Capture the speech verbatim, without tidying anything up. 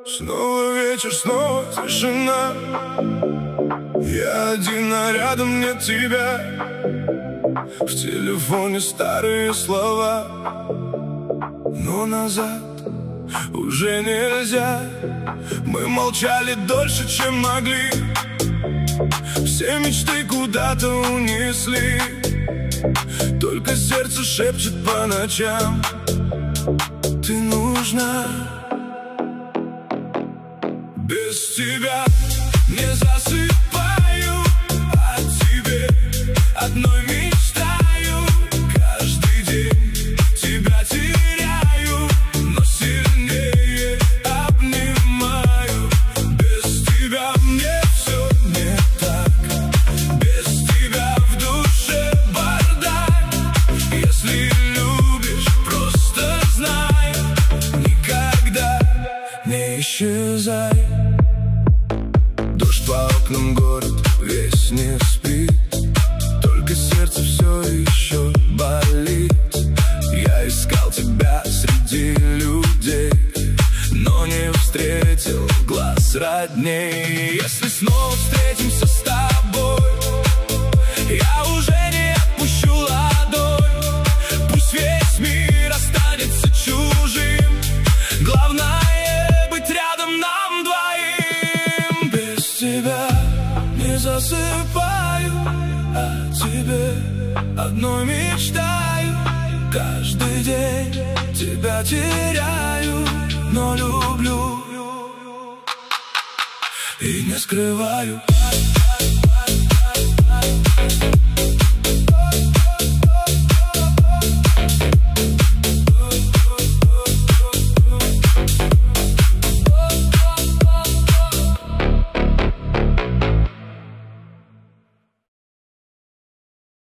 Снова вечер, снова тишина. Я один, а рядом нет тебя. В телефоне старые слова, но назад уже нельзя. Мы молчали дольше, чем могли. Все мечты куда-то унесли. Только сердце шепчет по ночам: ты нужна. Без тебя не засыпаю, о тебе одной мечтаю. Каждый день тебя теряю, но сильнее обнимаю. Без тебя мне все не так. Без тебя в душе бардак. Если любишь, просто знай, никогда не исчезай. Дождь по окнам, город весь не спит. Только сердце все еще болит. Я искал тебя среди людей, но не встретил глаз родней. Если снова встретимся с тобой, я уже не отпущу ладонь. Пусть весь мир останется чужим, главное быть рядом нам двоим. Без тебя не засыпаю, о тебе одной мечтаю. Каждый день тебя теряю, но люблю и не скрываю.